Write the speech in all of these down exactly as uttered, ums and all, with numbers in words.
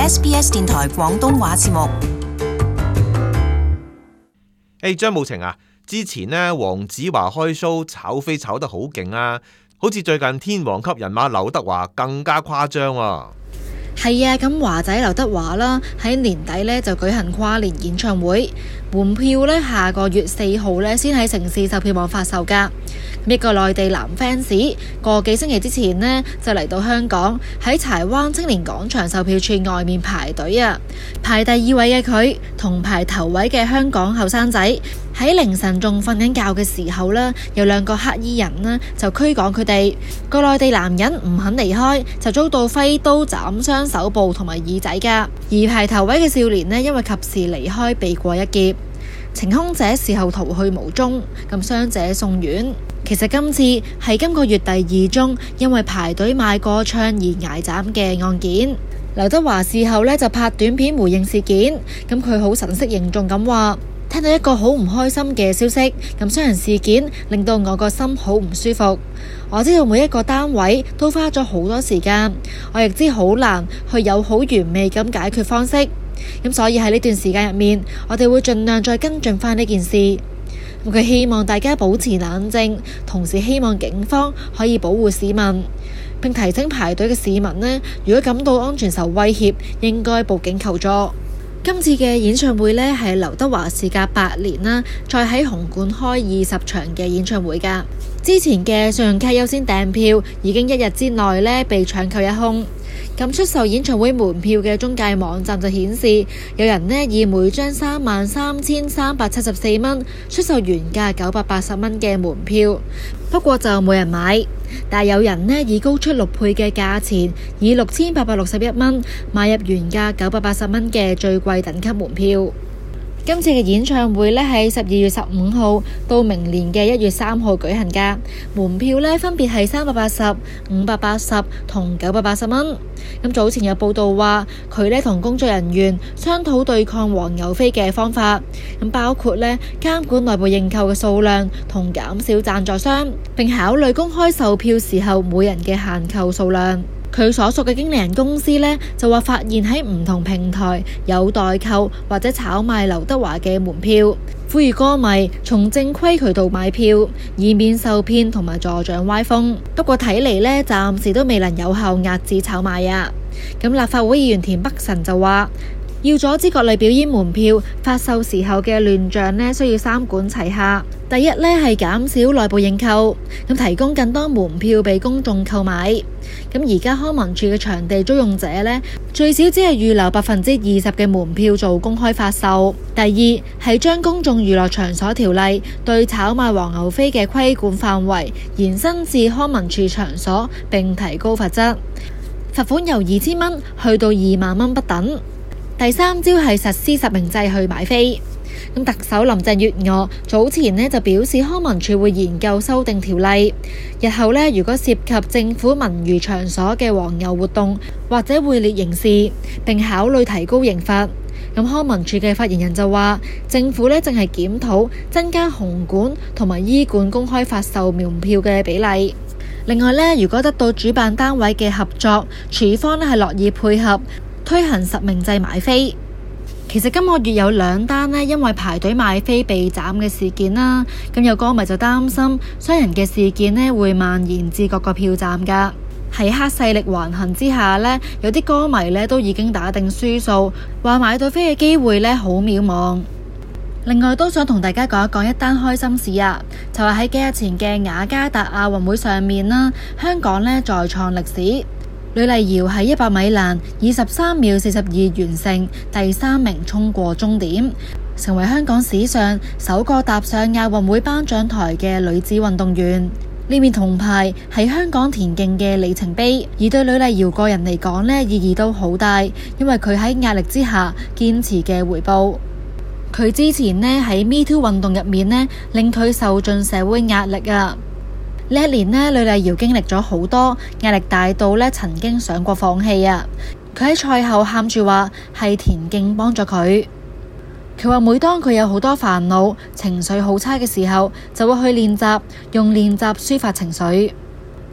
S B S 電台廣東話節目。 誒，張慕晴啊，之前呢，黃子華開 show 炒飛炒得好勁啊，好似最近天王級人馬劉德華更加誇張啊。 係啊，咁華仔劉德華啦，喺年底呢就舉行跨年演唱會，門票呢下個月四號呢先喺城市售票網發售㗎。一個內地男 fans 個幾星期之前呢就嚟到香港，喺柴灣青年廣場售票處外面排隊啊。排第二位嘅佢同排頭位嘅香港後生仔喺凌晨仲瞓緊覺嘅時候呢，有兩個黑衣人呢就驅趕佢哋。個內地男人唔肯離開，就遭到揮刀斬傷手部同埋耳仔㗎。而排頭位嘅少年呢，因為及時離開，避過一劫。逞兇者事後逃去無蹤，咁傷者送院。其實今次係今個月第二宗因為排隊買歌唱而捱斬嘅案件。劉德華事後呢就拍短片回應事件，咁佢好神色凝重咁話：聽到一個好唔開心嘅消息，咁傷人事件令到我個心好唔舒服。我知道每一個單位都花咗好多時間，我亦知好難去有好完美咁解決方式。咁所以喺呢段時間入面，我哋會盡量再跟進翻呢件事。佢希望大家保持冷靜，同時希望警方可以保護市民，並提醒排隊嘅市民呢，如果感到安全受威脅，應該報警求助。今次嘅演唱會呢，係劉德華事隔八年啦，再喺紅館開二十場嘅演唱會㗎。之前嘅信用卡優先訂票已經一日之內呢被搶購一空。咁出售演唱會門票嘅中介網站就顯示，有人呢以每張三萬三千三百七十四蚊出售原價九百八十蚊嘅門票，不過就冇人買。但有人呢以高出六倍嘅價錢，以六千八百六十一蚊買入原價九百八十蚊嘅最貴等級門票。今次嘅演唱會呢喺十二月十五號到明年嘅一月三號舉行㗎，門票呢分別係三百八十、五百八十同九百八十蚊。咁早前有報道話，佢呢同工作人員商討對抗黃牛飛嘅方法，咁包括呢監管內部認購嘅數量同減少贊助商，並考慮公開售票時候每人嘅限購數量。佢所屬嘅經理人公司呢，就話發現喺唔同平台有代購或者炒賣劉德華嘅門票，呼籲歌迷從正規渠道買票，以免受騙同埋助長歪風。不過睇嚟呢，暫時都未能有效遏止炒賣啊。咁立法會議員田北辰就話，要阻止各類表演門票發售時候嘅亂象呢，需要三管齊下。第一呢，係減少內部認購，咁提供更多門票俾公眾購買。咁而家康文署嘅場地租用者呢，最少只係預留百分之二十嘅門票做公開發售。第二係將公眾娛樂場所條例對炒賣黃牛飛嘅規管範圍延伸至康文署場所，並提高罰則，罰款由二千蚊去到二萬蚊不等。第三招係實施實名制去買飛。咁特首林鄭月娥早前呢就表示，康文署會研究修訂條例，日後呢如果涉及政府文娛場所嘅黃牛活動，或者會列刑事，並考慮提高刑罰。咁康文署嘅發言人就話，政府呢正係檢討增加紅館同埋醫館公開發售門票嘅比例。另外呢，如果得到主辦單位嘅合作，署方呢係樂意配合推行實名制買飛。其實今個月有兩單呢，因為排隊買飛被斬嘅事件啦，咁有歌迷就擔心傷人嘅事件呢會蔓延至各個票站噶。喺黑勢力橫行之下呢，有啲歌迷呢都已經打定輸數，話買到飛嘅機會呢好渺茫。另外都想同大家講一講一單開心事啊，就係喺幾日前嘅雅加達亞運會上面啦，香港呢再創歷史。呂麗瑤喺一百米欄以十三秒四十二完成第三名，衝過終點，成為香港史上首個踏上亞運會頒獎台嘅女子運動員。呢面銅牌係香港田徑嘅里程碑，而對呂麗瑤個人嚟講呢，意義都好大，因為佢喺壓力之下堅持嘅回報。佢之前呢喺 Me Too 運動入面呢，令佢受盡社會壓力啊。呢一年呢，呂麗瑤經歷咗好多壓力，大到呢曾經想過放棄啊。佢喺賽後喊住話係田徑幫咗佢。佢話每當佢有好多煩惱、情緒好差嘅時候，就會去練習，用練習抒發情緒。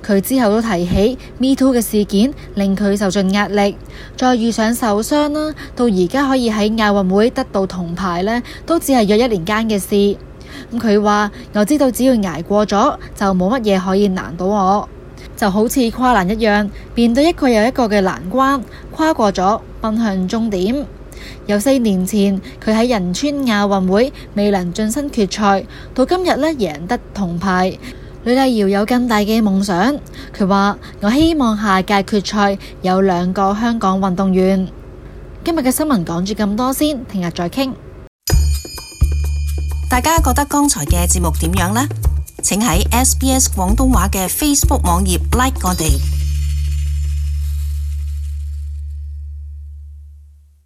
佢之後都提起 Me Too 嘅事件令佢受盡壓力，再遇上受傷啦，到而家可以喺亞運會得到銅牌呢，都只係約一年間嘅事。咁佢話：我知道只要捱過咗，就冇乜嘢可以難到我，就好似跨欄一樣，面對一個又一個嘅難關，跨過咗，奔向終點。由四年前佢喺仁川亞運會未能晉身決賽，到今日呢贏得銅牌。呂麗瑤有更大嘅夢想，佢話：我希望下屆決賽有兩個香港運動員。今日嘅新聞講住咁多先，聽日再傾。 大家覺得剛才嘅節目點樣呢？請喺 S B S 廣東話嘅 Facebook 網頁 like 我哋。